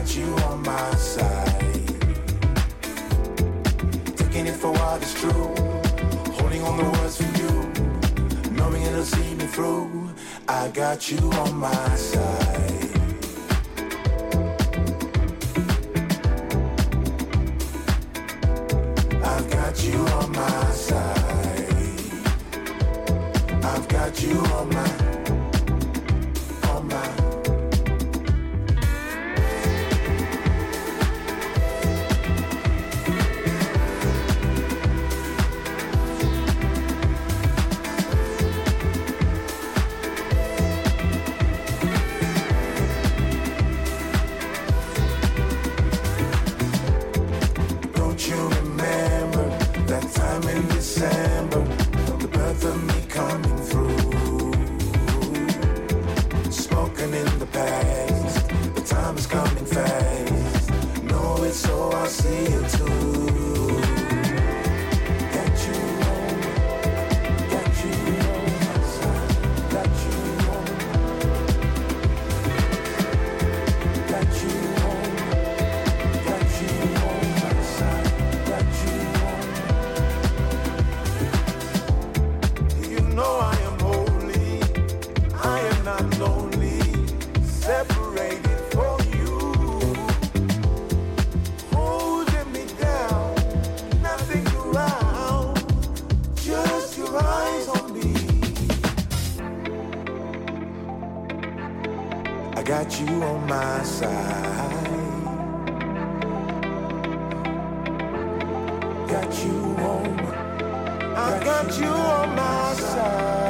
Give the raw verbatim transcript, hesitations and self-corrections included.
got you on my side. Taking it for what is true, holding on the words for you, knowing it'll see me through. I got you on my side. I've got you on my side. I've got you on my, on my. December, the birth of me coming through. Spoken in the past, the time is coming fast. Know it, so I see it too. Got you on, got you on my side. Got you on, got you on, got you on my side. Got you on. No, I am holy, I am not lonely, separated from you, holding me down, nothing around, just your eyes on me. I got you on my side, got you on my I got you on my side.